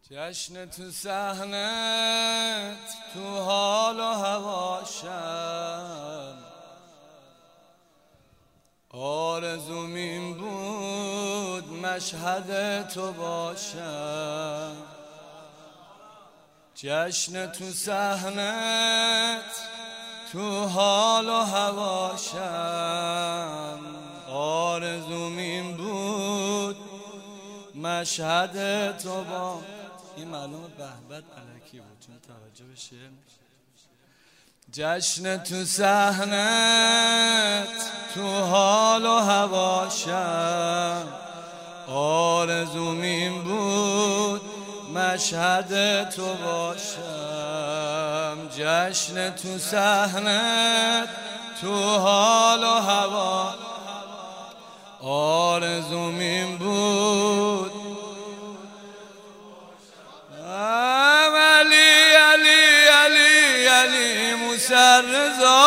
جشن تو صحنت تو حال و هواشم، آرزوم این بود مشهد تو باشم. جشن تو صحنت تو حال و هواشم، آرزوم این بود مشهد تو با این معلومه بهبد علکی بود چون توجه بشه. جشن تو صحنت تو حال و هواشم، آرزوم این بود مشهد تو باشم. جشن تو صحنت تو حال و هوا، آرزوم این بود علی علی علی علی موسی رضا،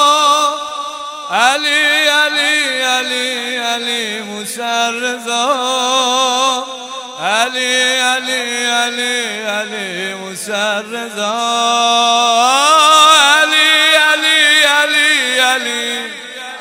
علی علی علی علی موسی رضا، علی علی علی علی موسی رضا، علی علی علی علی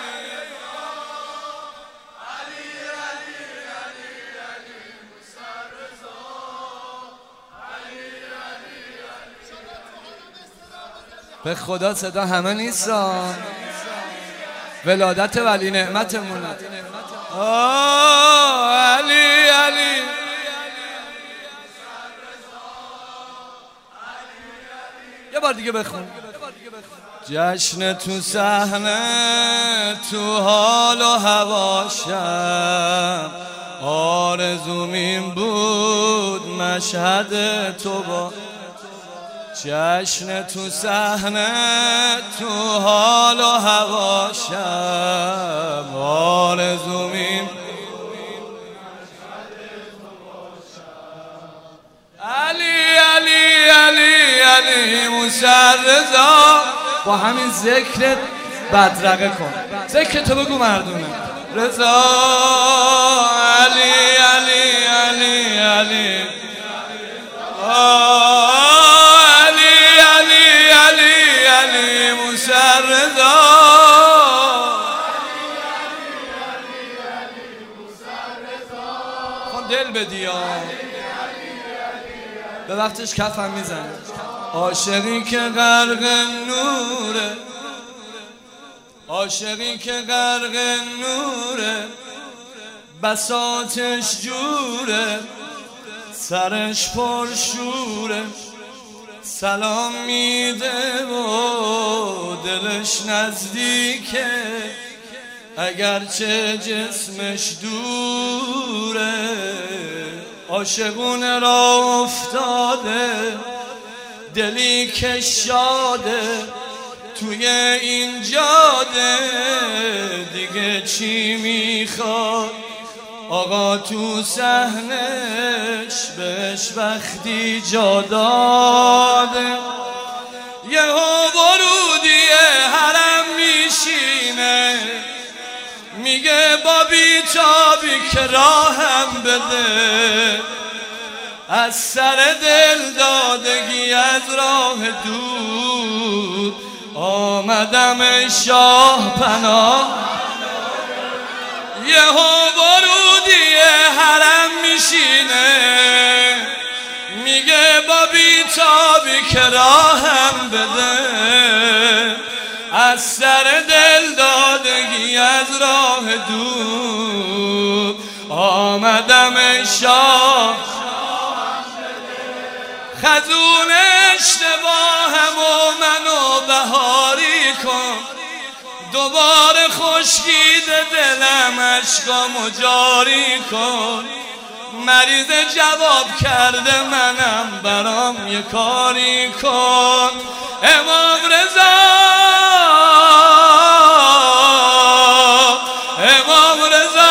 به خدا صدا همه نیستان، ولادت ولی نعمتمونه. علی علی یه بار دیگه بخون. جشن تو صحنه تو حال و هواشم، آرزوم این بود مشهد تو با. جشن تو صحنه تو حال و هواشم، آرزوم این علی علی علی علی موسی رضا. با همین ذکرت بدرقه کن، ذکر تو بگو مردونه. رضا علی علی علی علی علی موسی رضا، خون دل بدی به وقتش کفم میزنه. عاشقی که غرق نوره، عاشقی که غرق نوره، بساطش جوره، سرش پرشوره، سلام میده و دلش نزدیکه، اگرچه جسمش دوره. عاشقونه را افتاده دلی که شاده توی این جاده، دیگه چی میخواد آقا تو صحنش بهش وقتی جا داده. یهو ورودی حرم میشینه، میگه با بیتابی که راهم بده، از سر دل دادگی از راه دور آمدم شاه پناه. یهو ورودی حرم میشینه، میگه با بیتابی که راهم بده، از سر دل دادگی از راه دور آمدم شاه. خزون اشتباهم و منو بهاری کن، دوباره خشکید دلم اشکامو جاری کن. مریض جواب کرده منم برام یه کاری کن. امام رضا، امام رضا،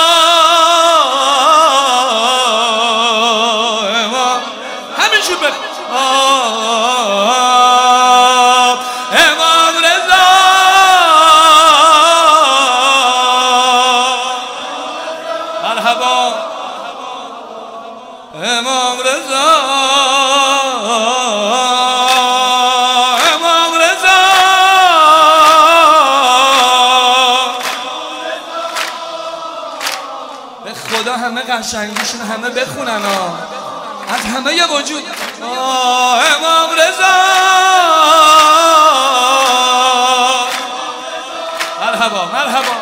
امام همینجور بخ امام رضا، مرحبا امام رضا. قشنگیشون همه بخونن ها، از همه یه وجود. امام رضا مرحبا مرحبا.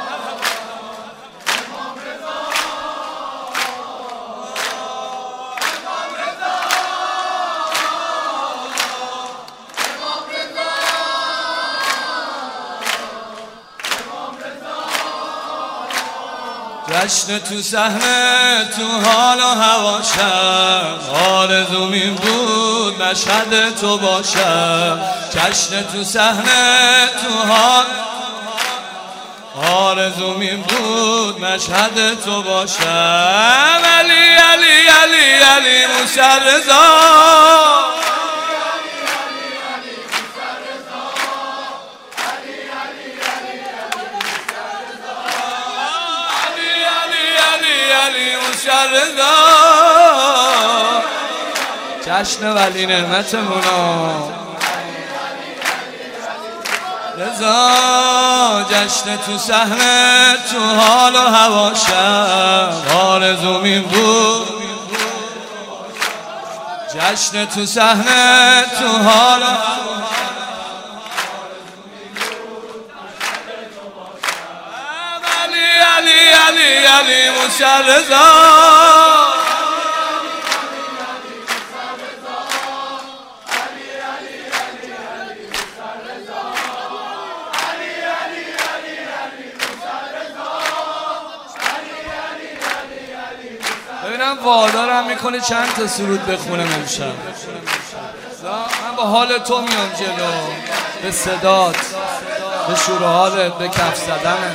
جشن تو صحنه تو حال و هواشم، آرزوم این بود مشهد تو باشم. جشن تو صحنه تو حال، آرزوم این بود مشهد تو باشم. علی علی علی علی موسی رضا، رضا جشن ولی نعمتمونا، رضا جشن تو صحنه تو حال و هواشم، آرزوم این بود. جشن تو صحنه تو حال و علی علی علی موسی رضا، ببینم وادارم میکنه چند تا سرود بخونم امشب. من با حال تو میام جلو، به صدات، به شور و حالت، به کف زدنت.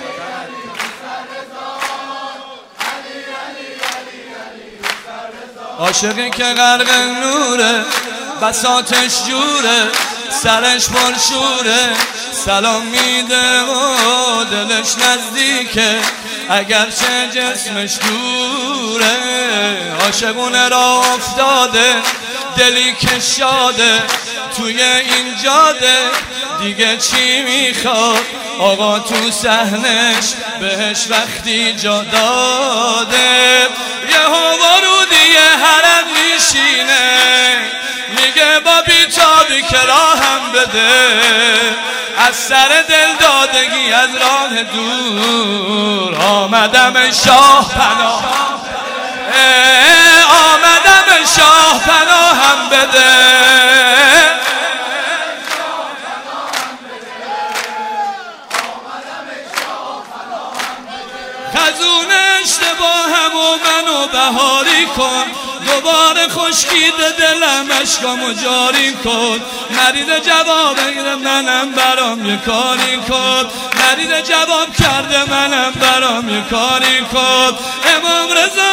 عاشقی که غرق نوره، بساطش جوره، سرش پرشوره، سلام میده و دلش نزدیکه اگرچه جسمش دوره. عاشقونه را افتاده دلی که شاده توی این جاده، دیگه چی میخواد آقا تو صحنش بهش وقتی جا داده. یه ورودی حرم میشینه میگه با بیتابی که راهم بده، از سر دل دادگی از راه دور آمدم شاه پناه، آمدم شاه پناهم بده. خزون اشتباهم و منو بهاری کن، دوباره خشکید دلم اشکامو جاری کن. مریض جواب بگیره منم برام یه کاری کن، مریض جواب کرده منم برام یه کاری کن. امام رضا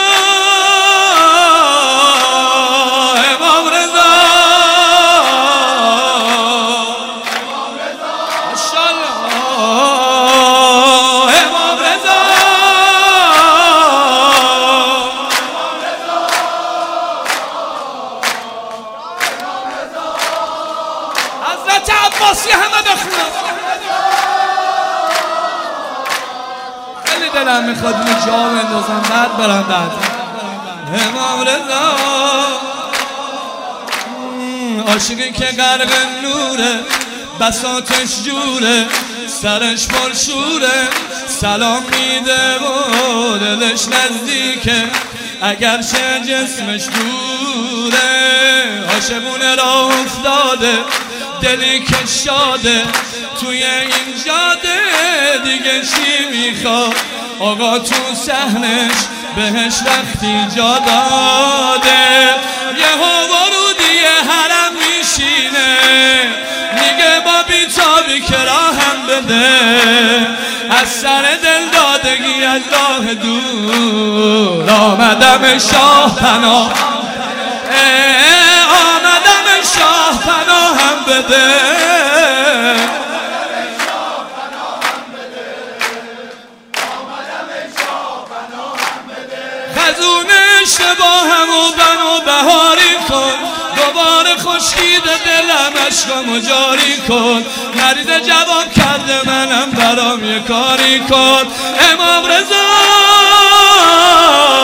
امام رضا عباسی همه بخونم. خیلی دلم میخواد اینو جا بندازم بعد برم بعد. امام رضا عاشقی که غرق نوره، بساطش جوره، سرش پرشوره، سلام میده و دلش نزدیکه اگرچه جسمش دوره. عاشقونه را افتاده دلی که شاده توی این جاده، دیگه چی میخواد آقا تو صحنش بهش وقتی جا داده. یه ورودی حرم میشینه میگه با بیتابی که راهم بده، از سر دل دادگی از راه دور آمدم شاه پناه، آمدم شاه پناهم بده. خزون اشتباهم و بنو بهاری کن، دوباره خشکید دلم اشکامو جاری کن. مریض جواب کرده منم برام یه کاری کن. امام رضا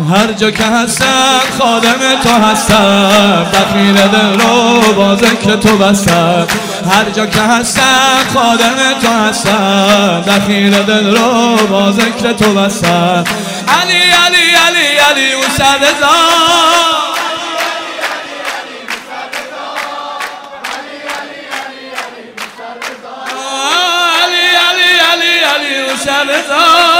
هر جا که هستم خادم تو هستم، بخیل دل رو با ذکر تو بستم. هر جا که هستم خادم تو هستم، بخیل دل رو با ذکر تو بستم. علی علی علی علی اون سرزا، علی علی علی علی اون سرزا.